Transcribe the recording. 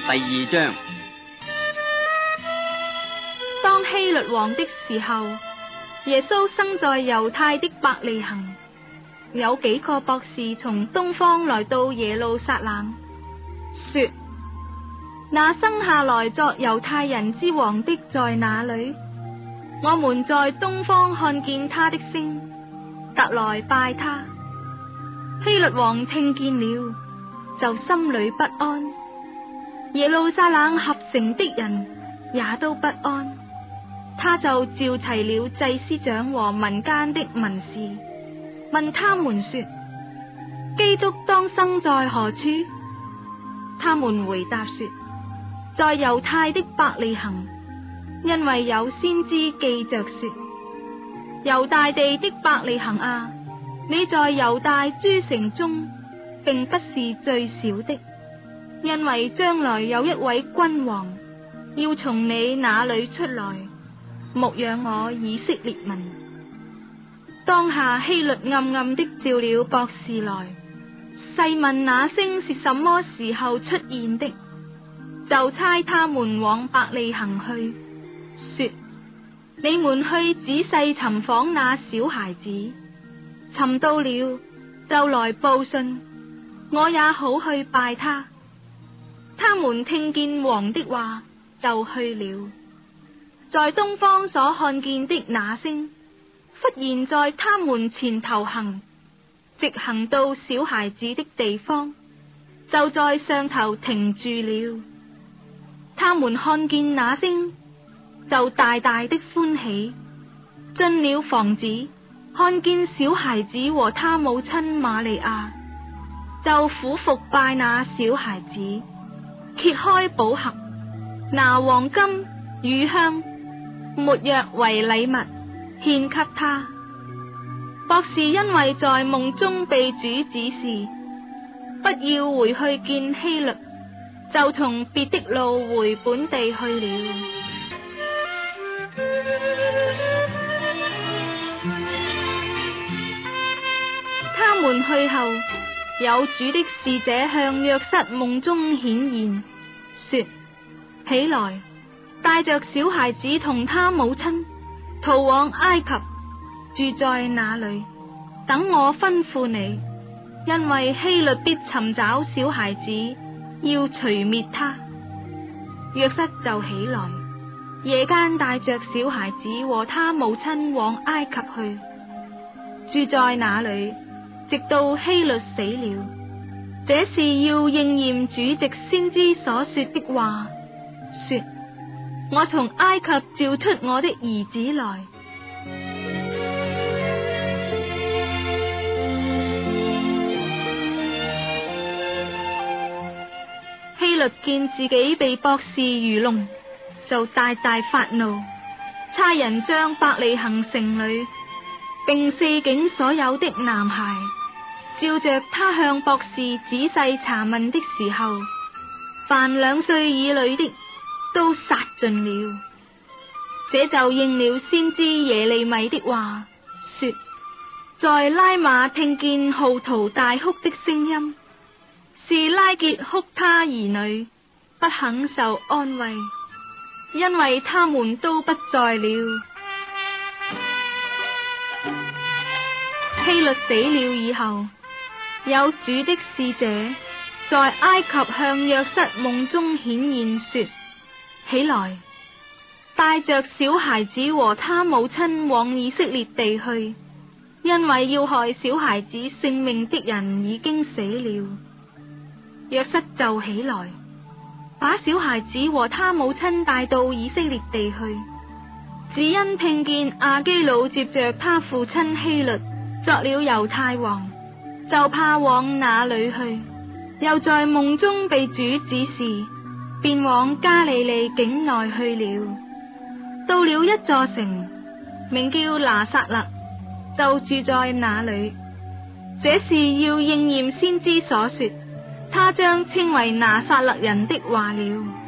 第2章。 當希律王的時候，耶穌生在猶太的伯利恆。有幾個博士從東方來到耶路撒冷，說：那生下來作猶太人之王的在哪裏？我們在東方看見他的星，特來拜他。希律王聽見了，就心裏不安，耶路撒冷合城的人也都不安。他就召齊了祭司長和民間的文士，問他們說：基督當生在何處？他們回答說：在猶太的伯利恆，因為有先知記着說：猶大地的伯利恆啊，你在猶大諸城中並不是最小的，因為將來有一位君王要從你那裏出來，牧養我以色列民。當下希律暗暗的召了博士來，細問那星是什麼時候出現的，就差他們往伯利恆去，說：你們去仔細尋訪那小孩子，尋到了就來報信，我也好去拜他。他們聽見王的話，就去了。在東方所看見的那星，忽然在他們前頭行，直行到小孩子的地方，就在上頭停住了。他們看見那星，就大大的歡喜，進了房子，看見小孩子和他母親瑪利亞，就俯伏拜那小孩子，揭開寶盒，拿黃金、乳香、沒藥為禮物獻給他。博士因為在夢中被主指示不要回去見希律，就從別的路回本地去了。他們去後，有主的使者向約瑟夢中顯現，說：起來，帶着小孩子同他母親逃往埃及，住在那裏，等我吩咐你，因為希律必尋找小孩子，要除滅他。約瑟就起來，夜間帶着小孩子和他母親往埃及去，住在那裏，直到希律死了。這是要應驗主藉先知所說的話，說：我從埃及召出我的兒子來。希律見自己被博士愚弄，就大大發怒，差人將伯利恆城裏並四境所有的男孩，照着他向博士仔細查問的時候，凡2歲以裏的都殺盡了。這就應了先知耶利米的話，說：在拉瑪聽見號啕大哭的聲音，是拉結哭他兒女，不肯受安慰，因為他們都不在了。希律死了以後，有主的使者在埃及向約瑟夢中顯現，說：起來，帶着小孩子和他母親往以色列地去，因為要害小孩子性命的人已經死了。約瑟就起來，把小孩子和他母親帶到以色列地去，只因聽見亞基老接着他父親希律作了猶太王，就怕往那裏去。又在夢中被主指示，便往加利利境內去了。到了一座城，名叫拿撒勒，就住在那裏。這是要應驗先知所說，他將稱為拿撒勒人的話了。